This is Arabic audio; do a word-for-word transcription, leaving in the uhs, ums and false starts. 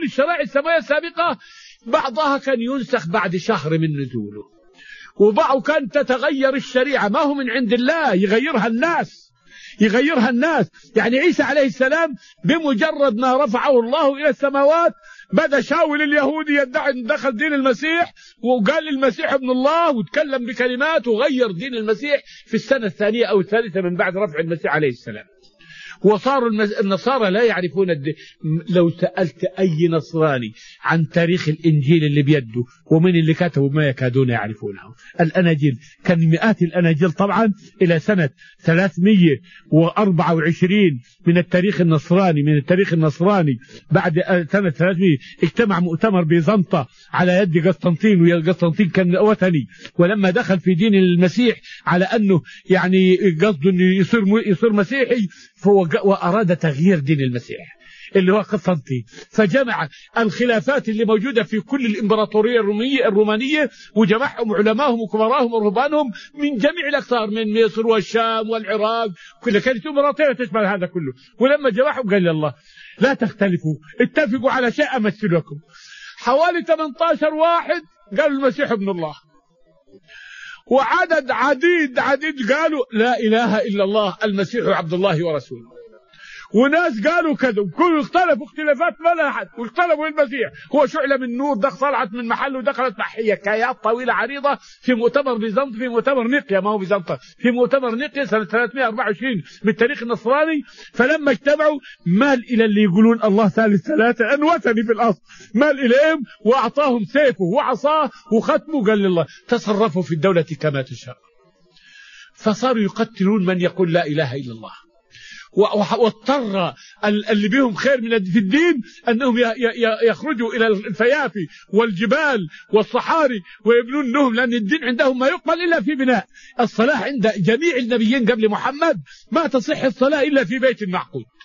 الشرائع السماوية السابقة بعضها كان ينسخ بعد شهر من نزوله، وبعض كانت تتغير الشريعة، ما هو من عند الله، يغيرها الناس يغيرها الناس. يعني عيسى عليه السلام بمجرد ما رفعه الله إلى السماوات بدأ شاول اليهودي يدعي أن دخل دين المسيح، وقال المسيح ابن الله، وتكلم بكلمات وغير دين المسيح في السنة الثانية أو الثالثة من بعد رفع المسيح عليه السلام. وصاروا النصارى لا يعرفون الدين. لو سألت أي نصراني عن تاريخ الإنجيل اللي بيده ومن اللي كتبه ما يكادون يعرفونه. الأناجيل كان مئات الأناجيل طبعا إلى سنة ثلاثمئة وأربعة وعشرين من التاريخ النصراني من التاريخ النصراني بعد سنة ثلاثمئة اجتمع مؤتمر بيزنطة على يد قسطنطين، وقسطنطين كان وثني، ولما دخل في دين المسيح على أنه يعني قصده أنه يصير يصير مسيحي وأراد تغيير دين المسيح اللي هو قسطنطين، فجمع الخلافات اللي موجودة في كل الإمبراطورية الرومية الرومانية وجمعهم علماءهم وكبراهم ورهبانهم من جميع الأقطار، من مصر والشام والعراق، كل كانت إمبراطورية تشمل هذا كله. ولما جمعهم قال الله لا تختلفوا، اتفقوا على شيء أمثلكم. حوالي ثمانية عشر واحد قالوا المسيح ابن الله، وعدد عديد عديد قالوا لا إله إلا الله المسيح عبد الله ورسوله، وناس قالوا كذا، وكل اختلفوا اختلافات ما لها حد، واختلفوا المسيح هو شعلة من نور دخل طلعت من محله ودخلت محية حكايات طويلة عريضة في مؤتمر بيزنط في مؤتمر نقيا، ما هو بيزنطة، في مؤتمر نقيا سنة ثلاثمئة وأربعة وعشرين من التاريخ النصراني. فلما اجتمعوا مال إلى اللي يقولون الله ثالث ثلاثة أن وثني في الأصل، مال إليهم وأعطاهم سيفه وعصاه وختمه، قال لله تصرفوا في الدولة كما تشاء. فصاروا يقتلون من يقول لا إله إلا الله، واضطر اللي بهم خير من في الدين أنهم يخرجوا إلى الفيافي والجبال والصحاري ويبنون لهم، لأن الدين عندهم ما يقبل إلا في بناء. الصلاة عند جميع النبيين قبل محمد ما تصح الصلاة إلا في بيت معقود،